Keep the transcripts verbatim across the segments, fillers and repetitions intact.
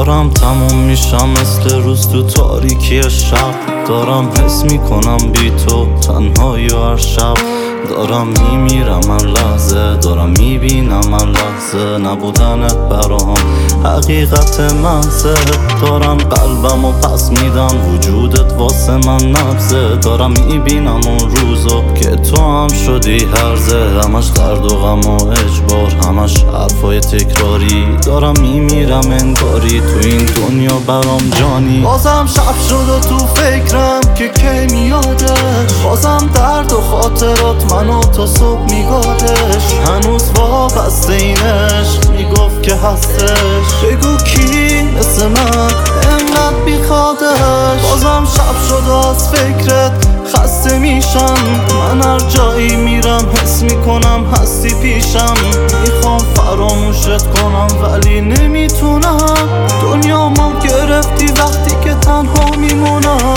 دارم تموم میشم مثل روز تو تاریکی شب. دارم حس میکنم بی تو تنهایی و هر شب. دارم میمیرم من لحظه، دارم میبینم من لحظه نبودنت برام حقیقت محضه. دارم قلبم و پس میدم وجودت واسه من نبضه. دارم میبینم اون روزو که تو هم شدی هرزه. همش درد و غم و اجبار، همش حرفای تکراری. دارم میمیرم انگاری تو این دنیا برام جانی. بازم شب شد و تو فکرم که کی میادش. بازم درد و خاطرات منو تا صبح میگادش. هنوز وابسته این عشق میگفت که هستش. بگو کی مثل من انقدر بیخوادش. بازم شب شد و از فکرت خسته میشم. من هر جایی میرم حس میکنم هستی پیشم. میخوام فراموشت کنم ولی نمیتونم. دنیامو گرفتی وقتی که تنها میمونم.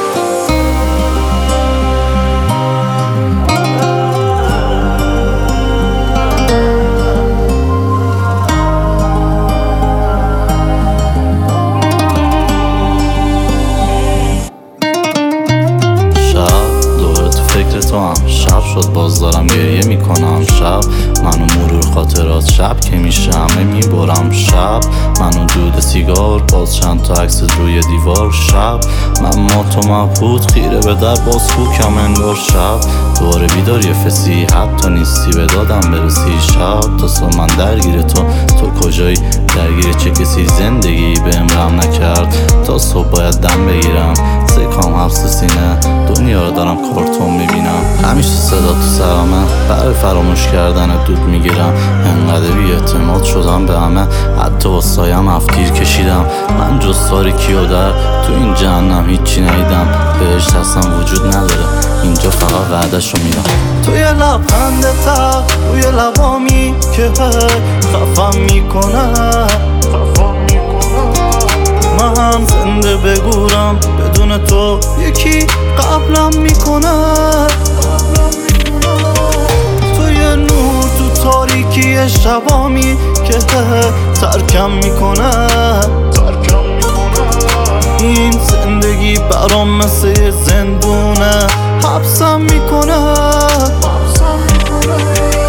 فکر تو هم شب شد باز دارم گریه میکنم. شب منو مرور خاطرات، شب که میشه همه میبرم. شب منو دود سیگار، باز چند تا عکس روی دیوار. شب من ما تو مبهوت خیره به در باز فوکم انگار. شب دوباره بیدار یه فسی، حتی نیستی به دادم برسی. شب تا صبح من درگیر تو، تو کجایی؟ درگیر چه کسی؟ زندگی بهم رحم نکرد تا صبح باید دم بگیرم. سکام حبس سینه، دنیا رو دارم کارتون میبینم. همیشه صدا تو سرامه، برای فراموش کردن دود میگیرم. انقدر بی اعتماد شدم به همه، حتی با سایم افگیر کشیدم. من جز تاریکی و در تو این جهنم هیچی ندیدم. بهشت اصلا وجود نداره، اینجا فقط وعده‌شو میدم. توی لبخند تق روی لبامی که خفم میکنه. من زنده بگورم بدون تو یکی قبلم میکنه. توی نور تو تاریکی شبامی که ترکم میکنه. این زندگی برام مثل یه زندونه حبسم میکنه.